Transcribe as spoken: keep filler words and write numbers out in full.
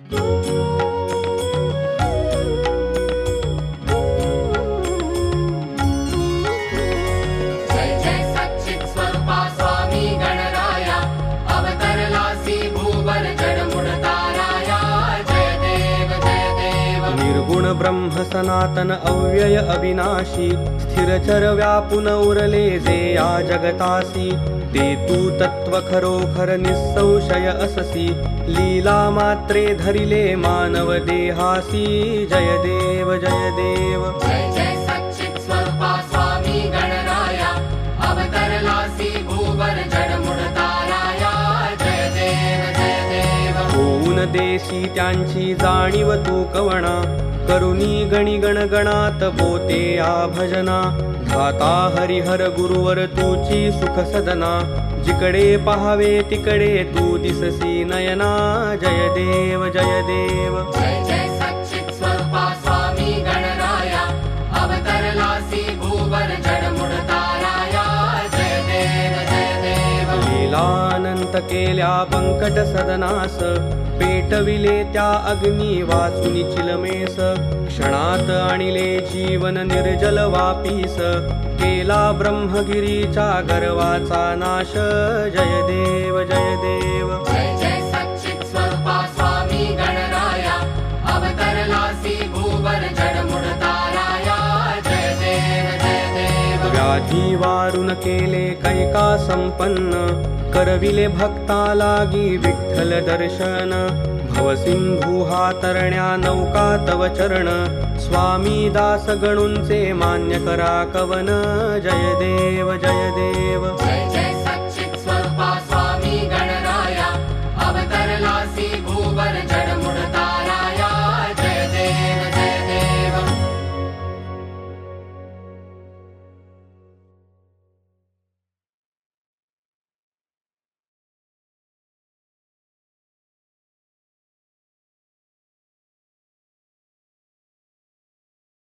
निर्गुण ब्रह्म सनातन अव्यय अविनाशी स्थिरचर व्यापुन उरले जे या जगतासी ते तू तत्व खरोखर निसंशय अससी लीला मात्रे धरिले मानव देहासी जय देव जय देव जय जय सच्चित स्वरूपा स्वामी गणराया अवतरलासी भूवर जडमुड ताराया जय देव जय देव होऊन देशी त्यांची जाणीव तू कवणा करुणी गणी गणगणात बोते या भजना धाता हरिहर गुरुवर तुची सुख सदना जिकडे पहावे तिकडे तू दिससी नयना जय देव जय देव जय जय सच्चित स्वरूपा स्वामी गणराया अवतरलासी भूवर जडमुड ताराया जय देव जय देव लीलानंत केल्या पंकट सदनास पेटविले त्या अग्नी वाचुनी चिलमेस क्षणात आणिले जीवन निर्जल वापीस केला ब्रह्मगिरीच्या गर्वाचा नाश जय देव जय देव जय जय सच्चित स्वरूपा स्वामी गणराया अवतरलासी भूवर जडमुड ताराया जय देव जय देव व्याधी वारून केले कैका संपन्न करविले भक्ता लागी विठ्ठल दर्शन भवसिंधू हा तरण्या नौका तव चरण स्वामी दास गणुंचे मान्य करा कवन जय देव जय देव जय जय